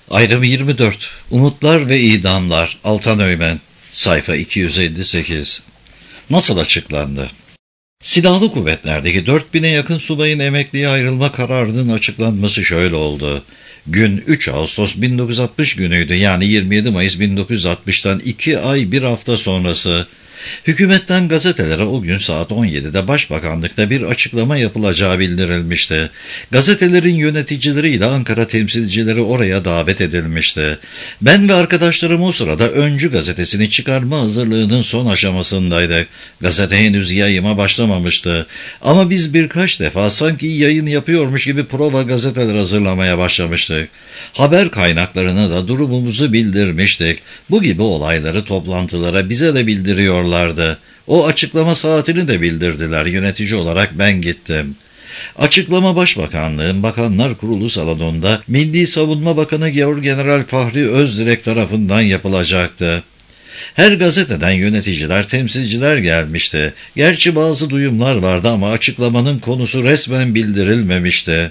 Ayrım 24. Umutlar ve idamlar. Altan Öğmen. Sayfa 258. Nasıl açıklandı? Silahlı kuvvetlerdeki 4000'e yakın subayın emekliye ayrılma kararının açıklanması şöyle oldu. Gün 3 Ağustos 1960 günüydü, yani 27 Mayıs 1960'tan 2 ay 1 hafta sonrası. Hükümetten gazetelere o gün saat 17'de Başbakanlıkta bir açıklama yapılacağı bildirilmişti. Gazetelerin yöneticileriyle Ankara temsilcileri oraya davet edilmişti. Ben ve arkadaşlarım o sırada Öncü gazetesini çıkarma hazırlığının son aşamasındaydık. Gazete henüz yayıma başlamamıştı. Ama biz birkaç defa sanki yayın yapıyormuş gibi prova gazeteler hazırlamaya başlamıştık. Haber kaynaklarına da durumumuzu bildirmiştik. Bu gibi olayları toplantılara bize de bildiriyorlardı. O açıklama saatini de bildirdiler. Yönetici olarak ben gittim. Açıklama Başbakanlığın Bakanlar Kurulu salonunda Milli Savunma Bakanı General Fahri Özdirek tarafından yapılacaktı. Her gazeteden yöneticiler, temsilciler gelmişti. Gerçi bazı duyumlar vardı ama açıklamanın konusu resmen bildirilmemişti.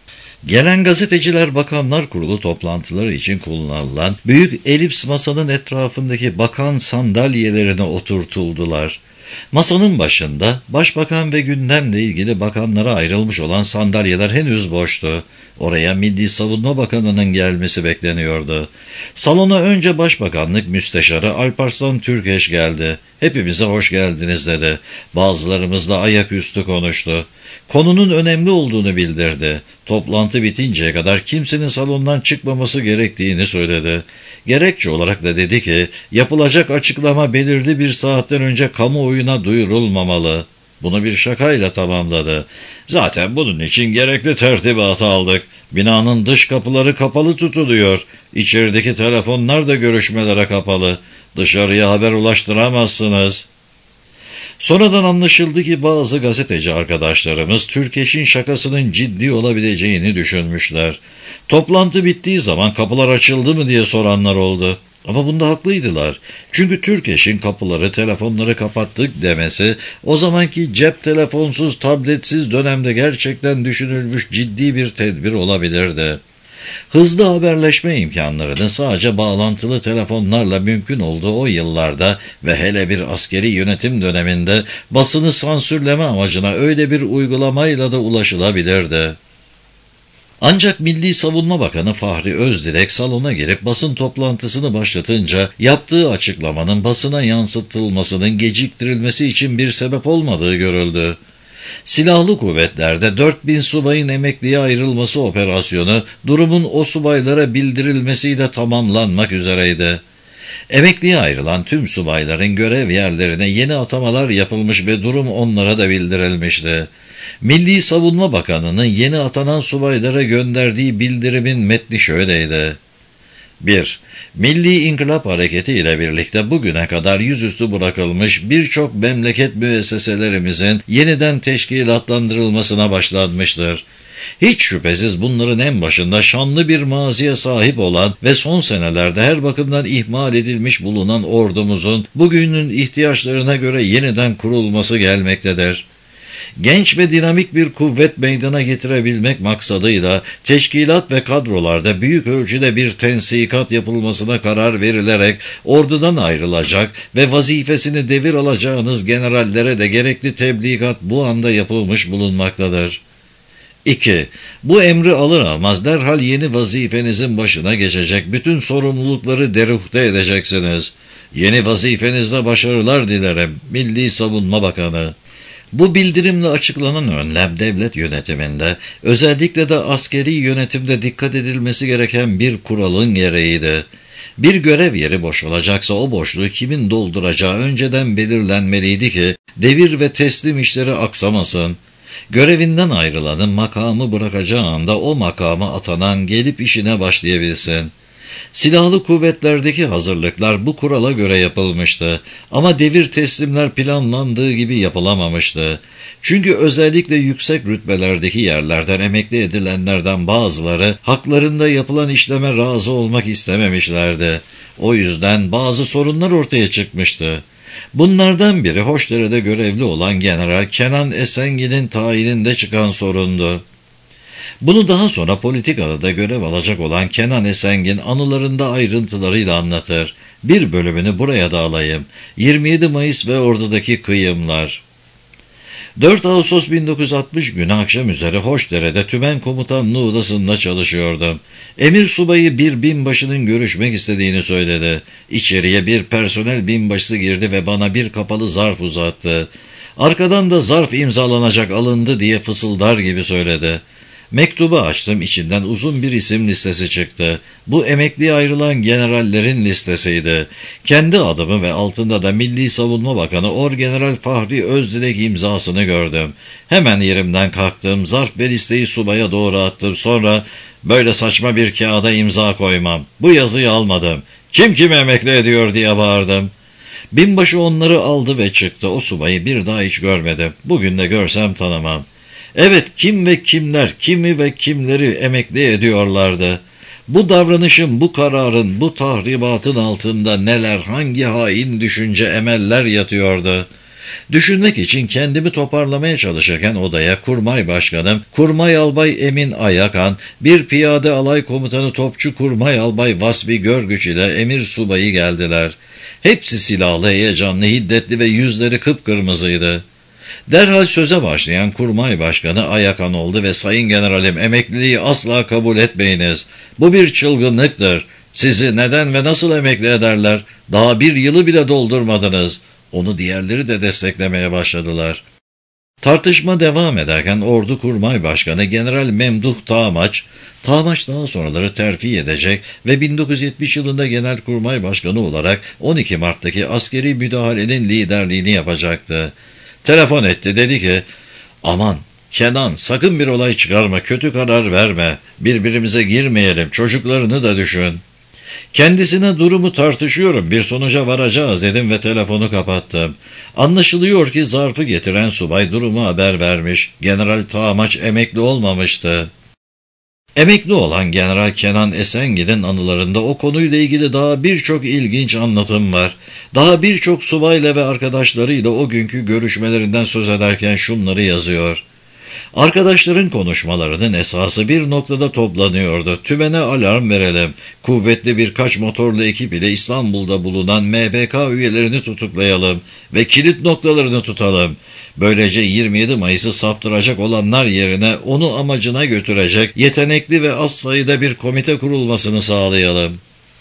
Gelen gazeteciler Bakanlar Kurulu toplantıları için kullanılan büyük elips masanın etrafındaki bakan sandalyelerine oturtuldular. Masanın başında başbakan ve gündemle ilgili bakanlara ayrılmış olan sandalyeler henüz boştu. Oraya Milli Savunma Bakanı'nın gelmesi bekleniyordu. Salona önce Başbakanlık Müsteşarı Alparslan Türkeş geldi. Hepimize hoş geldiniz dedi. Bazılarımız da ayaküstü konuştu. Konunun önemli olduğunu bildirdi. Toplantı bitinceye kadar kimsenin salondan çıkmaması gerektiğini söyledi. Gerekçe olarak da dedi ki, yapılacak açıklama belirli bir saatten önce kamuoyuna duyurulmamalı. Bunu bir şakayla tamamladı. Zaten bunun için gerekli tertibatı aldık. Binanın dış kapıları kapalı tutuluyor. İçerideki telefonlar da görüşmelere kapalı. Dışarıya haber ulaştıramazsınız. Sonradan anlaşıldı ki bazı gazeteci arkadaşlarımız Türkeş'in şakasının ciddi olabileceğini düşünmüşler. Toplantı bittiği zaman kapılar açıldı mı diye soranlar oldu. Ama bunda haklıydılar. Çünkü Türkeş'in kapıları, telefonları kapattık demesi o zamanki cep telefonsuz, tabletsiz dönemde gerçekten düşünülmüş ciddi bir tedbir olabilirdi. Hızlı haberleşme imkanlarının sadece bağlantılı telefonlarla mümkün olduğu o yıllarda ve hele bir askeri yönetim döneminde basını sansürleme amacına öyle bir uygulamayla da ulaşılabilirdi. Ancak Milli Savunma Bakanı Fahri Özdirek salona girip basın toplantısını başlatınca yaptığı açıklamanın basına yansıtılmasının geciktirilmesi için bir sebep olmadığı görüldü. Silahlı kuvvetlerde 4000 subayın emekliye ayrılması operasyonu durumun o subaylara bildirilmesiyle tamamlanmak üzereydi. Emekliye ayrılan tüm subayların görev yerlerine yeni atamalar yapılmış ve durum onlara da bildirilmişti. Milli Savunma Bakanı'nın yeni atanan subaylara gönderdiği bildirimin metni şöyleydi. 1. Milli İnkılap Hareketi ile birlikte bugüne kadar yüzüstü bırakılmış birçok memleket müesseselerimizin yeniden teşkilatlandırılmasına başlanmıştır. Hiç şüphesiz bunların en başında şanlı bir maziye sahip olan ve son senelerde her bakımdan ihmal edilmiş bulunan ordumuzun bugünün ihtiyaçlarına göre yeniden kurulması gelmektedir. Genç ve dinamik bir kuvvet meydana getirebilmek maksadıyla teşkilat ve kadrolarda büyük ölçüde bir tensikat yapılmasına karar verilerek ordudan ayrılacak ve vazifesini devir alacağınız generallere de gerekli tebligat bu anda yapılmış bulunmaktadır. 2. Bu emri alır almaz derhal yeni vazifenizin başına geçecek, bütün sorumlulukları deruhte edeceksiniz. Yeni vazifenizde başarılar dilerim. Milli Savunma Bakanı. Bu bildirimle açıklanan önlem devlet yönetiminde, özellikle de askeri yönetimde dikkat edilmesi gereken bir kuralın gereğiydi. Bir görev yeri boşalacaksa o boşluğu kimin dolduracağı önceden belirlenmeliydi ki devir ve teslim işleri aksamasın. Görevinden ayrılanın makamı bırakacağı anda o makama atanan gelip işine başlayabilsin. Silahlı kuvvetlerdeki hazırlıklar bu kurala göre yapılmıştı ama devir teslimler planlandığı gibi yapılamamıştı. Çünkü özellikle yüksek rütbelerdeki yerlerden emekli edilenlerden bazıları haklarında yapılan işleme razı olmak istememişlerdi. O yüzden bazı sorunlar ortaya çıkmıştı. Bunlardan biri Hoşdere'de görevli olan General Kenan Esengil'in tayininde çıkan sorundu. Bunu daha sonra politikada da görev alacak olan Kenan Esengin anılarında ayrıntılarıyla anlatır. Bir bölümünü buraya da alayım. 27 Mayıs ve oradaki kıyımlar. 4 Ağustos 1960 günü akşam üzere Hoşdere'de Tümen Komutanlığı odasında çalışıyordum. Emir subayı bir binbaşının görüşmek istediğini söyledi. İçeriye bir personel binbaşısı girdi ve bana bir kapalı zarf uzattı. Arkadan da zarf imzalanacak alındı diye fısıldar gibi söyledi. Mektubu açtım, içinden uzun bir isim listesi çıktı. Bu emekliye ayrılan generallerin listesiydi. Kendi adımı ve altında da Milli Savunma Bakanı Orgeneral Fahri Özdilek imzasını gördüm. Hemen yerimden kalktım, zarf ve listeyi subaya doğru attım. Sonra böyle saçma bir kağıda imza koymam. Bu yazıyı almadım. Kim kimi emekli ediyor diye bağırdım. Binbaşı onları aldı ve çıktı. O subayı bir daha hiç görmedim. Bugün de görsem tanımam. Evet, kim ve kimler, kimi ve kimleri emekli ediyorlardı. Bu davranışın, bu kararın, bu tahribatın altında neler, hangi hain düşünce, emeller yatıyordu. Düşünmek için kendimi toparlamaya çalışırken odaya Kurmay Başkanım, Kurmay Albay Emin Ayakan, bir piyade alay komutanı Topçu Kurmay Albay Vasfi Görgüç ile emir subayı geldiler. Hepsi silahlı, heyecanlı, hiddetli ve yüzleri kıpkırmızıydı. Derhal söze başlayan Kurmay Başkanı Ayakan oldu ve "Sayın Generalim, emekliliği asla kabul etmeyiniz. Bu bir çılgınlıktır. Sizi neden ve nasıl emekli ederler? Daha bir yılı bile doldurmadınız." Onu diğerleri de desteklemeye başladılar. Tartışma devam ederken Ordu Kurmay Başkanı General Memduh Tağmaç daha sonraları terfi edecek ve 1970 yılında Genelkurmay Başkanı olarak 12 Mart'taki askeri müdahalenin liderliğini yapacaktı. Telefon etti, dedi ki, "Aman Kenan, sakın bir olay çıkarma, kötü karar verme, birbirimize girmeyelim, çocuklarını da düşün." Kendisine durumu tartışıyorum, bir sonuca varacağız dedim ve telefonu kapattım. Anlaşılıyor ki zarfı getiren subay durumu haber vermiş. General Tağmaç emekli olmamıştı. Emekli olan General Kenan Esengin'in anılarında o konuyla ilgili daha birçok ilginç anlatım var. Daha birçok subayla ve arkadaşlarıyla o günkü görüşmelerinden söz ederken şunları yazıyor. Arkadaşların konuşmalarının esası bir noktada toplanıyordu. Tümene alarm verelim. Kuvvetli birkaç motorlu ekip ile İstanbul'da bulunan MBK üyelerini tutuklayalım ve kilit noktalarını tutalım. Böylece 27 Mayıs'ı saptıracak olanlar yerine onu amacına götürecek yetenekli ve az sayıda bir komite kurulmasını sağlayalım.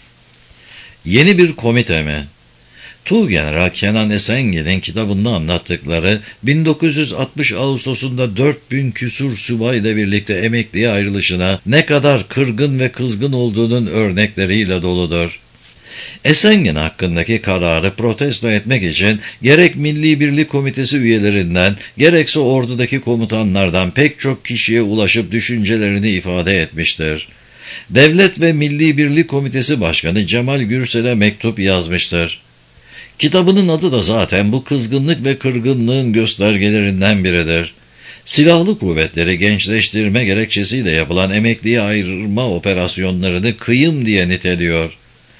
Yeni bir komite mi? Tuğgeneral Kenan Esengin'in kitabında anlattıkları 1960 Ağustos'unda 4000 küsur subayla birlikte emekliye ayrılışına ne kadar kırgın ve kızgın olduğunun örnekleriyle doludur. Esengin hakkındaki kararı protesto etmek için gerek Milli Birlik Komitesi üyelerinden gerekse ordudaki komutanlardan pek çok kişiye ulaşıp düşüncelerini ifade etmiştir. Devlet ve Milli Birlik Komitesi Başkanı Cemal Gürsel'e mektup yazmıştır. Kitabının adı da zaten bu kızgınlık ve kırgınlığın göstergelerinden biridir. Silahlı kuvvetleri gençleştirme gerekçesiyle yapılan emekliye ayırma operasyonlarını kıyım diye niteliyor.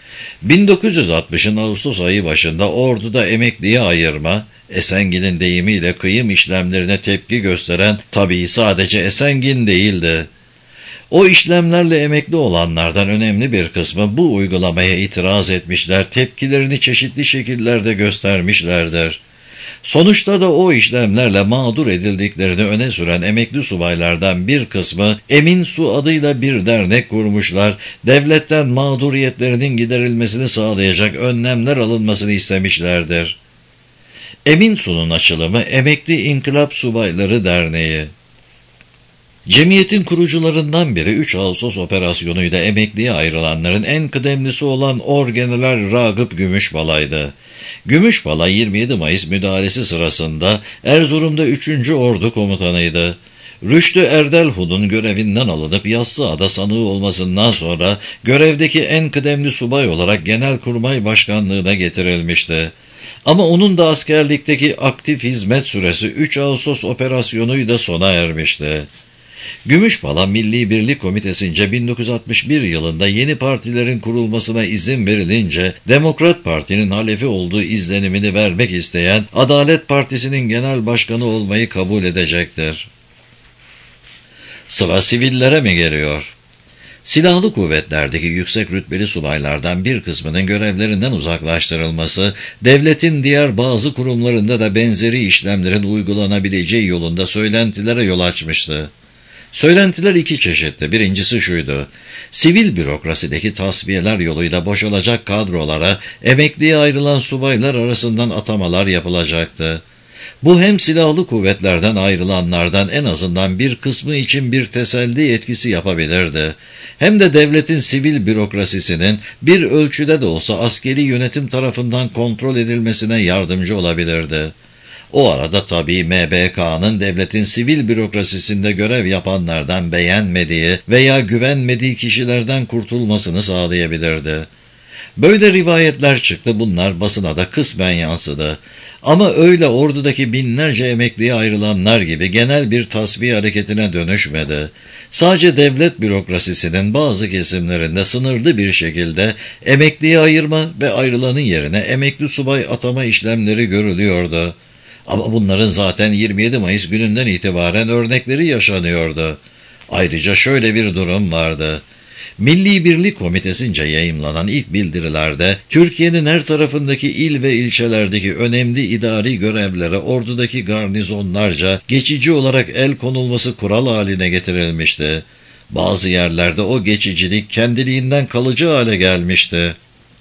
1960'ın Ağustos ayı başında orduda emekliye ayırma, Esengin'in deyimiyle kıyım işlemlerine tepki gösteren tabii sadece Esengin değildi. O işlemlerle emekli olanlardan önemli bir kısmı bu uygulamaya itiraz etmişler, tepkilerini çeşitli şekillerde göstermişlerdir. Sonuçta da o işlemlerle mağdur edildiklerini öne süren emekli subaylardan bir kısmı Emin Su adıyla bir dernek kurmuşlar, devletten mağduriyetlerinin giderilmesini sağlayacak önlemler alınmasını istemişlerdir. Emin Su'nun açılımı Emekli İnkılap Subayları Derneği. Cemiyetin kurucularından biri 3 Ağustos operasyonuyla emekliye ayrılanların en kıdemlisi olan Orgeneral Ragıp Gümüşbalay'dı. Gümüşbalay 27 Mayıs müdahalesi sırasında Erzurum'da 3. Ordu komutanıydı. Rüştü Erdelhun'un görevinden alınıp Yassıada sanığı olmasından sonra görevdeki en kıdemli subay olarak Genelkurmay Başkanlığı'na getirilmişti. Ama onun da askerlikteki aktif hizmet süresi 3 Ağustos operasyonuyla sona ermişti. Gümüşbala Milli Birlik Komitesi'nce 1961 yılında yeni partilerin kurulmasına izin verilince Demokrat Parti'nin halefi olduğu izlenimini vermek isteyen Adalet Partisi'nin genel başkanı olmayı kabul edecektir. Sıra sivillere mi geliyor? Silahlı kuvvetlerdeki yüksek rütbeli subaylardan bir kısmının görevlerinden uzaklaştırılması, devletin diğer bazı kurumlarında da benzeri işlemlerin uygulanabileceği yolunda söylentilere yol açmıştı. Söylentiler iki çeşitti. Birincisi şuydu: sivil bürokrasideki tasfiyeler yoluyla boşalacak kadrolara emekliye ayrılan subaylar arasından atamalar yapılacaktı. Bu hem silahlı kuvvetlerden ayrılanlardan en azından bir kısmı için bir teselli etkisi yapabilirdi, hem de devletin sivil bürokrasisinin bir ölçüde de olsa askeri yönetim tarafından kontrol edilmesine yardımcı olabilirdi. O arada tabii MBK'nın devletin sivil bürokrasisinde görev yapanlardan beğenmediği veya güvenmediği kişilerden kurtulmasını sağlayabilirdi. Böyle rivayetler çıktı, bunlar basına da kısmen yansıdı. Ama öyle ordudaki binlerce emekliye ayrılanlar gibi genel bir tasfiye hareketine dönüşmedi. Sadece devlet bürokrasisinin bazı kesimlerinde sınırlı bir şekilde emekliye ayırma ve ayrılanın yerine emekli subay atama işlemleri görülüyordu. Ama bunların zaten 27 Mayıs gününden itibaren örnekleri yaşanıyordu. Ayrıca şöyle bir durum vardı. Milli Birlik Komitesince yayımlanan ilk bildirilerde Türkiye'nin her tarafındaki il ve ilçelerdeki önemli idari görevlere ordudaki garnizonlarca geçici olarak el konulması kural haline getirilmişti. Bazı yerlerde o geçicilik kendiliğinden kalıcı hale gelmişti.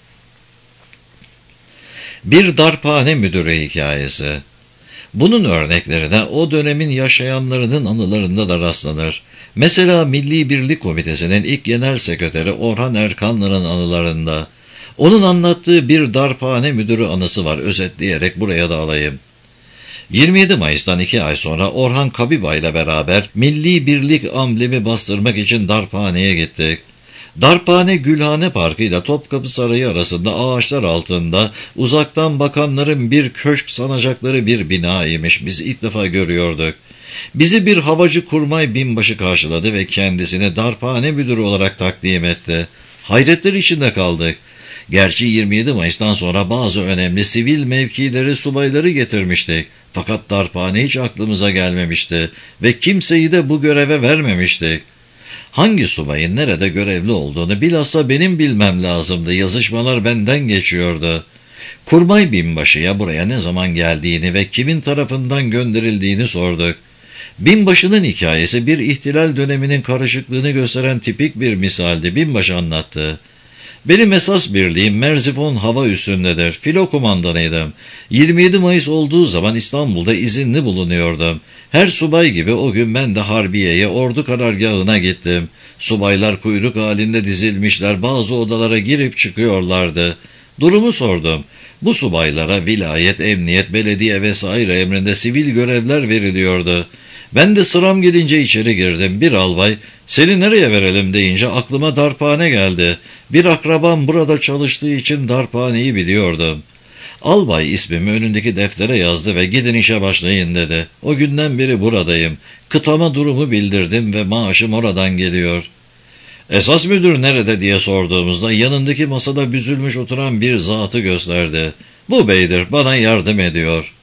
Bir darphane müdürü hikayesi. Bunun örneklerine o dönemin yaşayanlarının anılarında da rastlanır. Mesela Milli Birlik Komitesi'nin ilk genel sekreteri Orhan Erkanlı'nın anılarında. Onun anlattığı bir darphane müdürü anısı var, özetleyerek buraya da alayım. 27 Mayıs'tan 2 ay sonra Orhan Kabibay ile beraber Milli Birlik amblemi bastırmak için darphaneye gittik. Darphane Gülhane Parkı ile Topkapı Sarayı arasında ağaçlar altında uzaktan bakanların bir köşk sanacakları bir binaymış. Biz ilk defa görüyorduk. Bizi bir havacı kurmay binbaşı karşıladı ve kendisini darphane müdürü olarak takdim etti. Hayretler içinde kaldık. Gerçi 27 Mayıs'tan sonra bazı önemli sivil mevkileri, subayları getirmiştik. Fakat darphane hiç aklımıza gelmemişti ve kimseyi de bu göreve vermemiştik. Hangi subayın nerede görevli olduğunu bilhassa benim bilmem lazımdı. Yazışmalar benden geçiyordu. Kurmay binbaşıya buraya ne zaman geldiğini ve kimin tarafından gönderildiğini sorduk. Binbaşının hikayesi bir ihtilal döneminin karışıklığını gösteren tipik bir misaldi. Binbaşı anlattı. Benim esas birliğim Merzifon hava üssündedir. Filo kumandanıydım. 27 Mayıs olduğu zaman İstanbul'da izinli bulunuyordum. Her subay gibi o gün ben de Harbiye'ye, ordu karargahına gittim. Subaylar kuyruk halinde dizilmişler, bazı odalara girip çıkıyorlardı. Durumu sordum. Bu subaylara vilayet, emniyet, belediye vesaire emrinde sivil görevler veriliyordu. Ben de sıram gelince içeri girdim. Bir albay, "Seni nereye verelim?" deyince aklıma darphane geldi. Bir akrabam burada çalıştığı için darphaneyi biliyordum. Albay ismimi önündeki deftere yazdı ve "Gidin işe başlayın" dedi. O günden beri buradayım. Kıtama durumu bildirdim ve maaşım oradan geliyor. "Esas müdür nerede?" diye sorduğumuzda yanındaki masada büzülmüş oturan bir zatı gösterdi. "Bu beydir, bana yardım ediyor."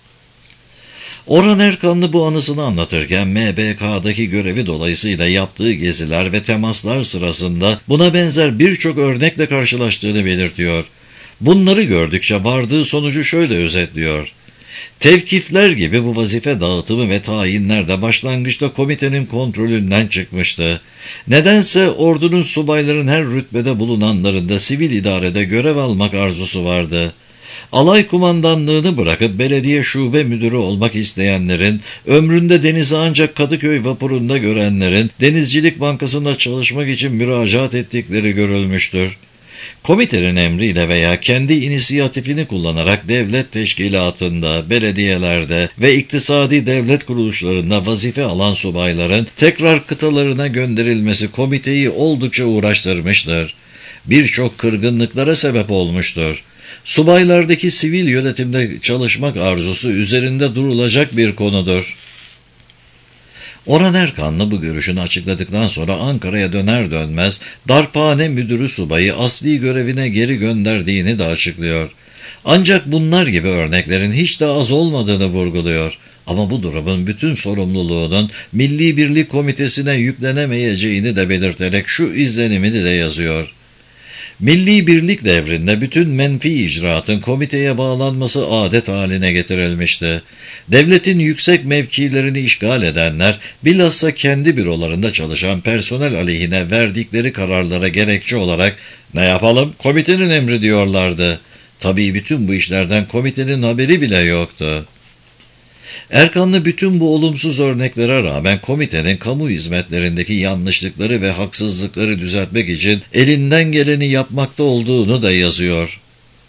Orhan Erkanlı bu anısını anlatırken MBK'daki görevi dolayısıyla yaptığı geziler ve temaslar sırasında buna benzer birçok örnekle karşılaştığını belirtiyor. Bunları gördükçe vardığı sonucu şöyle özetliyor. Tevkifler gibi bu vazife dağıtımı ve tayinler de başlangıçta komitenin kontrolünden çıkmıştı. Nedense ordunun subayların her rütbede bulunanlarında sivil idarede görev almak arzusu vardı. Alay kumandanlığını bırakıp belediye şube müdürü olmak isteyenlerin, ömründe denizi ancak Kadıköy vapurunda görenlerin, Denizcilik Bankası'nda çalışmak için müracaat ettikleri görülmüştür. Komitenin emriyle veya kendi inisiyatifini kullanarak devlet teşkilatında, belediyelerde ve iktisadi devlet kuruluşlarında vazife alan subayların tekrar kıtalarına gönderilmesi komiteyi oldukça uğraştırmıştır. Birçok kırgınlıklara sebep olmuştur. Subaylardaki sivil yönetimde çalışmak arzusu üzerinde durulacak bir konudur. Orhan Erkanlı bu görüşünü açıkladıktan sonra Ankara'ya döner dönmez Darphane Müdürü subayı asli görevine geri gönderdiğini de açıklıyor. Ancak bunlar gibi örneklerin hiç de az olmadığını vurguluyor. Ama bu durumun bütün sorumluluğunun Milli Birlik Komitesi'ne yüklenemeyeceğini de belirterek şu izlenimini de yazıyor. Milli birlik devrinde bütün menfi icraatın komiteye bağlanması adet haline getirilmişti. Devletin yüksek mevkilerini işgal edenler, bilhassa kendi bürolarında çalışan personel aleyhine verdikleri kararlara gerekçe olarak "Ne yapalım? Komitenin emri" diyorlardı. Tabii bütün bu işlerden komitenin haberi bile yoktu. Erkanlı bütün bu olumsuz örneklere rağmen komitenin kamu hizmetlerindeki yanlışlıkları ve haksızlıkları düzeltmek için elinden geleni yapmakta olduğunu da yazıyor.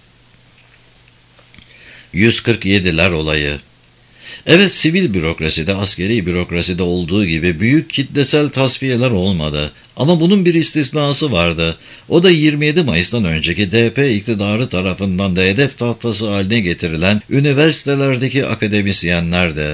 147'ler olayı. Evet, sivil bürokraside, askeri bürokraside olduğu gibi büyük kitlesel tasfiyeler olmadı. Ama bunun bir istisnası vardı. O da 27 Mayıs'tan önceki DP iktidarı tarafından da hedef tahtası haline getirilen üniversitelerdeki akademisyenlerdi.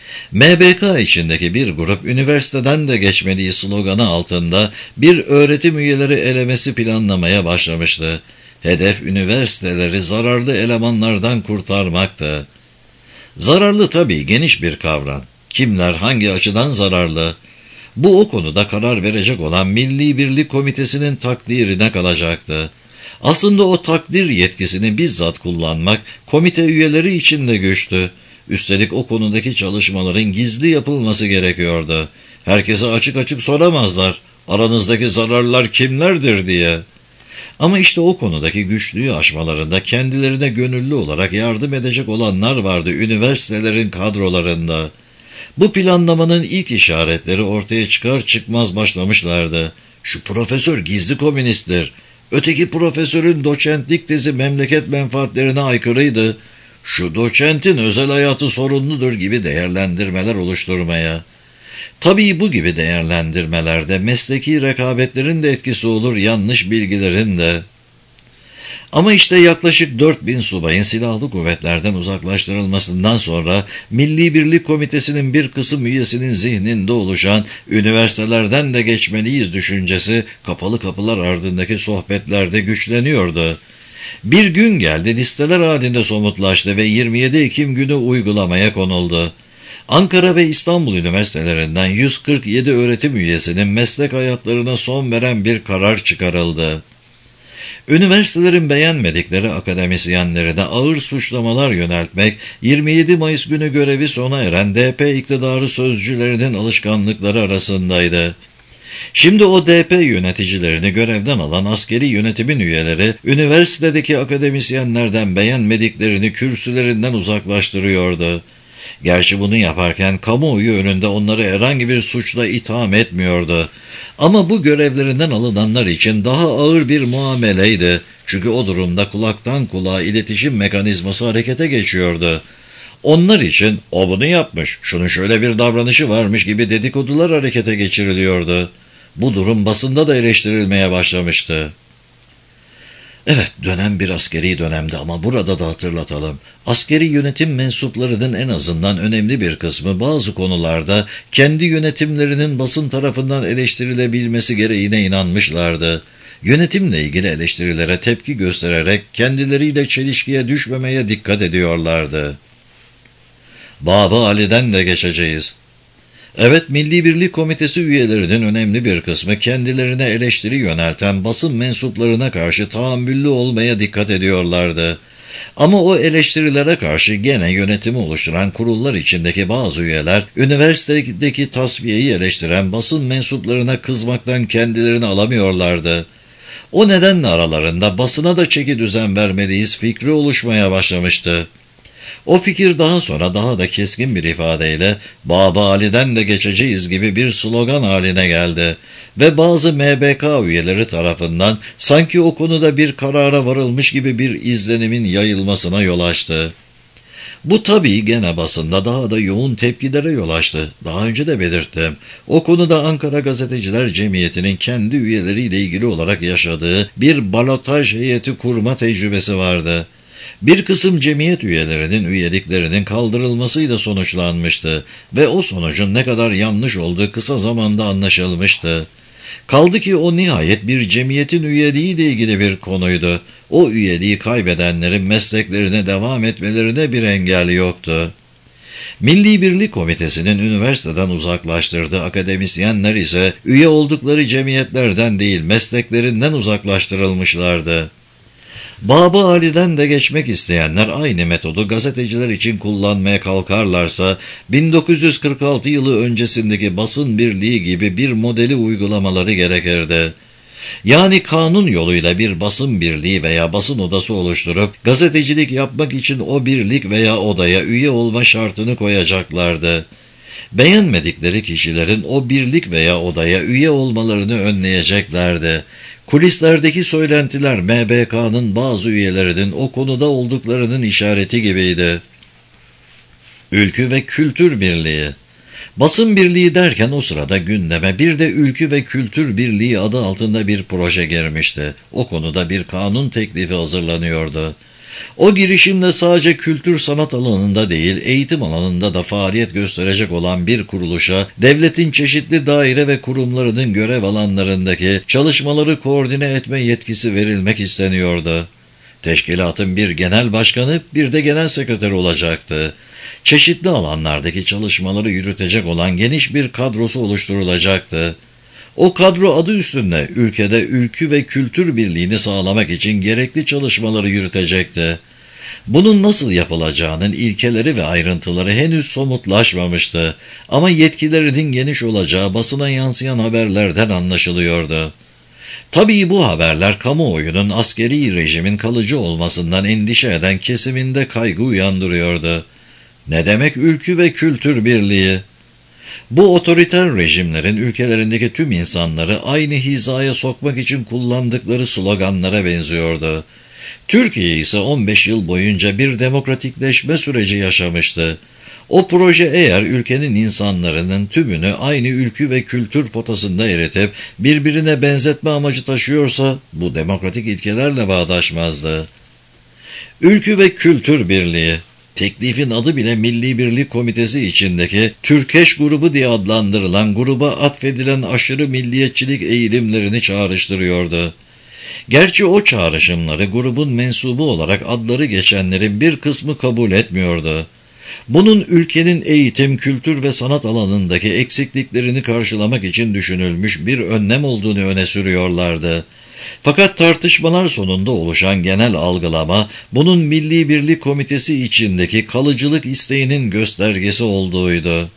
MBK içindeki bir grup üniversiteden de geçmediği sloganı altında bir öğretim üyeleri elemesi planlamaya başlamıştı. Hedef üniversiteleri zararlı elemanlardan kurtarmaktı. Zararlı tabii geniş bir kavram. Kimler hangi açıdan zararlı? Bu o konuda karar verecek olan Milli Birlik Komitesi'nin takdirine kalacaktı. Aslında o takdir yetkisini bizzat kullanmak komite üyeleri için de güçtü. Üstelik o konudaki çalışmaların gizli yapılması gerekiyordu. Herkese açık açık soramazlar, aranızdaki zararlar kimlerdir diye. Ama işte o konudaki güçlüğü aşmalarında kendilerine gönüllü olarak yardım edecek olanlar vardı üniversitelerin kadrolarında. Bu planlamanın ilk işaretleri ortaya çıkar çıkmaz başlamışlardı. Şu profesör gizli komünisttir. Öteki profesörün doçentlik tezi memleket menfaatlerine aykırıydı. Şu doçentin özel hayatı sorunludur gibi değerlendirmeler oluşturmaya. Tabii bu gibi değerlendirmelerde mesleki rekabetlerin de etkisi olur, yanlış bilgilerin de. Ama işte yaklaşık 4000 subayın silahlı kuvvetlerden uzaklaştırılmasından sonra Milli Birlik Komitesi'nin bir kısım üyesinin zihninde oluşan üniversitelerden de geçmeliyiz düşüncesi kapalı kapılar ardındaki sohbetlerde güçleniyordu. Bir gün geldi, listeler halinde somutlaştı ve 27 Ekim günü uygulamaya konuldu. Ankara ve İstanbul üniversitelerinden 147 öğretim üyesinin meslek hayatlarına son veren bir karar çıkarıldı. Üniversitelerin beğenmedikleri akademisyenlerine ağır suçlamalar yöneltmek, 27 Mayıs günü görevi sona eren DP iktidarı sözcülerinin alışkanlıkları arasındaydı. Şimdi o DP yöneticilerini görevden alan askeri yönetimin üyeleri, üniversitedeki akademisyenlerden beğenmediklerini kürsülerinden uzaklaştırıyordu. Gerçi bunu yaparken kamuoyu önünde onları herhangi bir suçla itham etmiyordu. Ama bu görevlerinden alınanlar için daha ağır bir muameleydi. Çünkü o durumda kulaktan kulağa iletişim mekanizması harekete geçiyordu. Onlar için "o bunu yapmış, şunun şöyle bir davranışı varmış" gibi dedikodular harekete geçiriliyordu. Bu durum basında da eleştirilmeye başlamıştı. Evet, dönem bir askeri dönemdi ama burada da hatırlatalım. Askeri yönetim mensuplarının en azından önemli bir kısmı bazı konularda kendi yönetimlerinin basın tarafından eleştirilebilmesi gereğine inanmışlardı. Yönetimle ilgili eleştirilere tepki göstererek kendileriyle çelişkiye düşmemeye dikkat ediyorlardı. Baba Ali'den de geçeceğiz. Evet, Milli Birlik Komitesi üyelerinin önemli bir kısmı kendilerine eleştiri yönelten basın mensuplarına karşı tahammüllü olmaya dikkat ediyorlardı. Ama o eleştirilere karşı gene yönetimi oluşturan kurullar içindeki bazı üyeler, üniversitedeki tasfiyeyi eleştiren basın mensuplarına kızmaktan kendilerini alamıyorlardı. O nedenle aralarında basına da çeki düzen vermeliyiz fikri oluşmaya başlamıştı. O fikir daha sonra daha da keskin bir ifadeyle "Baba Ali'den de geçeceğiz" gibi bir slogan haline geldi ve bazı MBK üyeleri tarafından sanki o konuda bir karara varılmış gibi bir izlenimin yayılmasına yol açtı. Bu tabii gene basında daha da yoğun tepkilere yol açtı. Daha önce de belirttim. O konuda Ankara Gazeteciler Cemiyeti'nin kendi üyeleriyle ilgili olarak yaşadığı bir balotaj heyeti kurma tecrübesi vardı. Bir kısım cemiyet üyelerinin üyeliklerinin kaldırılmasıyla sonuçlanmıştı ve o sonucun ne kadar yanlış olduğu kısa zamanda anlaşılmıştı. Kaldı ki o nihayet bir cemiyetin üyeliğiyle ilgili bir konuydu. O üyeliği kaybedenlerin mesleklerine devam etmelerine bir engel yoktu. Milli Birlik Komitesi'nin üniversiteden uzaklaştırdığı akademisyenler ise üye oldukları cemiyetlerden değil mesleklerinden uzaklaştırılmışlardı. Bab-ı Ali'den de geçmek isteyenler aynı metodu gazeteciler için kullanmaya kalkarlarsa 1946 yılı öncesindeki basın birliği gibi bir modeli uygulamaları gerekirdi. Yani kanun yoluyla bir basın birliği veya basın odası oluşturup gazetecilik yapmak için o birlik veya odaya üye olma şartını koyacaklardı. Beğenmedikleri kişilerin o birlik veya odaya üye olmalarını önleyeceklerdi. Kulislerdeki söylentiler MBK'nın bazı üyelerinin o konuda olduklarının işareti gibiydi. Ülkü ve Kültür Birliği. Basın birliği derken o sırada gündeme bir de Ülkü ve Kültür Birliği adı altında bir proje girmişti. O konuda bir kanun teklifi hazırlanıyordu. O girişimle sadece kültür sanat alanında değil, eğitim alanında da faaliyet gösterecek olan bir kuruluşa, devletin çeşitli daire ve kurumlarının görev alanlarındaki çalışmaları koordine etme yetkisi verilmek isteniyordu. Teşkilatın bir genel başkanı, bir de genel sekreteri olacaktı. Çeşitli alanlardaki çalışmaları yürütecek olan geniş bir kadrosu oluşturulacaktı. O kadro adı üstünde ülkede ülkü ve kültür birliğini sağlamak için gerekli çalışmaları yürütecekti. Bunun nasıl yapılacağının ilkeleri ve ayrıntıları henüz somutlaşmamıştı ama yetkilerinin geniş olacağı basına yansıyan haberlerden anlaşılıyordu. Tabii bu haberler kamuoyunun askeri rejimin kalıcı olmasından endişe eden kesiminde kaygı uyandırıyordu. Ne demek ülkü ve kültür birliği? Bu otoriter rejimlerin ülkelerindeki tüm insanları aynı hizaya sokmak için kullandıkları sloganlara benziyordu. Türkiye ise 15 yıl boyunca bir demokratikleşme süreci yaşamıştı. O proje eğer ülkenin insanların tümünü aynı ülkü ve kültür potasında eritip birbirine benzetme amacı taşıyorsa bu demokratik ilkelerle bağdaşmazdı. Ülkü ve Kültür Birliği. Teklifin adı bile Milli Birlik Komitesi içindeki Türkeş grubu diye adlandırılan gruba atfedilen aşırı milliyetçilik eğilimlerini çağrıştırıyordu. Gerçi o çağrışımları grubun mensubu olarak adları geçenlerin bir kısmı kabul etmiyordu. Bunun ülkenin eğitim, kültür ve sanat alanındaki eksikliklerini karşılamak için düşünülmüş bir önlem olduğunu öne sürüyorlardı. Fakat tartışmalar sonunda oluşan genel algılama, bunun Milli Birlik Komitesi içindeki kalıcılık isteğinin göstergesi olduğuydu.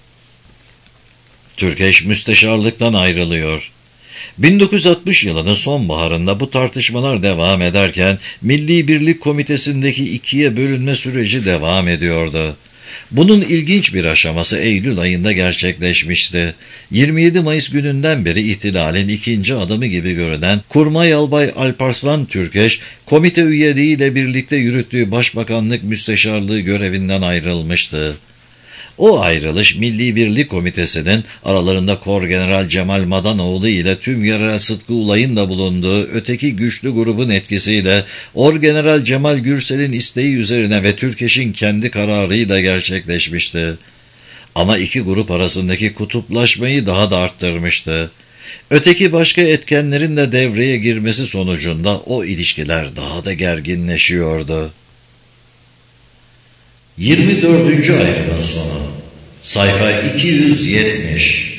Türkeş müsteşarlıktan ayrılıyor. 1960 yılının sonbaharında bu tartışmalar devam ederken, Milli Birlik Komitesi'ndeki ikiye bölünme süreci devam ediyordu. Bunun ilginç bir aşaması Eylül ayında gerçekleşmişti. 27 Mayıs gününden beri ihtilalin ikinci adımı gibi görünen Kurmay Albay Alparslan Türkeş, komite üyeliğiyle birlikte yürüttüğü başbakanlık müsteşarlığı görevinden ayrılmıştı. O ayrılış Milli Birlik Komitesi'nin aralarında Korgeneral Cemal Madanoğlu ile Tümgeneral Sıtkı Ulay'ın da bulunduğu öteki güçlü grubun etkisiyle Orgeneral Cemal Gürsel'in isteği üzerine ve Türkeş'in kendi kararıyla gerçekleşmişti. Ama iki grup arasındaki kutuplaşmayı daha da arttırmıştı. Öteki başka etkenlerin de devreye girmesi sonucunda o ilişkiler daha da gerginleşiyordu. 24. ayrımın sonu. Sayfa 270.